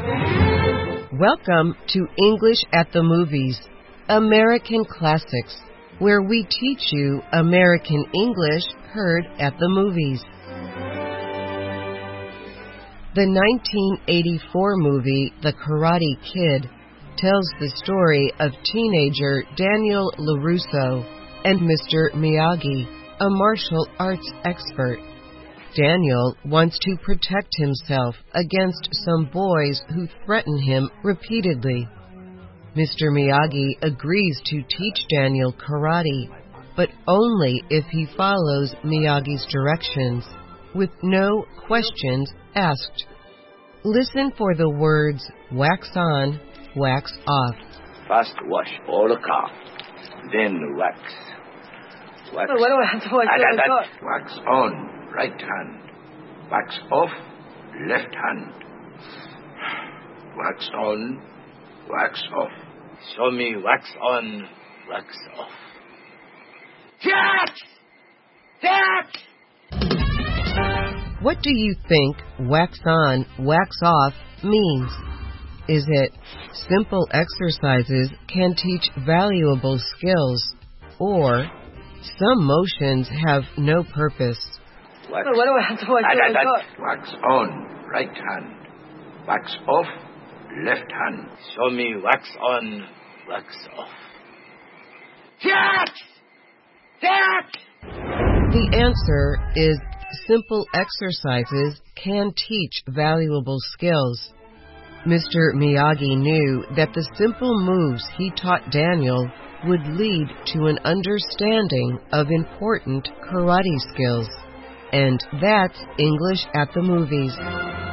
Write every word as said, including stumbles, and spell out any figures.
Welcome to English at the Movies, American Classics, where we teach you American English heard at the movies. The nineteen eighty-four movie, The Karate Kid, tells the story of teenager Daniel LaRusso and Mister Miyagi, a martial arts expert. Daniel wants to protect himself against some boys who threaten him repeatedly. Mister Miyagi agrees to teach Daniel karate, but only if he follows Miyagi's directions, with no questions asked. Listen for the words wax on, wax off. First wash all the car, then wax. Wax, what do I have to wash all the car? Wax on, right hand. Wax off, left hand. Wax on, wax off. Show me wax on, wax off. Cat! Cat! What do you think wax on, wax off means? Is it simple exercises can teach valuable skills, or some motions have no purpose? Wax, what do I have to wash all the car? Wax on, right hand. Wax off, left hand. Show me wax on, wax off. Cat! Cat! The answer is simple exercises can teach valuable skills. Mister Miyagi knew that the simple moves he taught Daniel would lead to an understanding of important karate skills. And that's English at the Movies.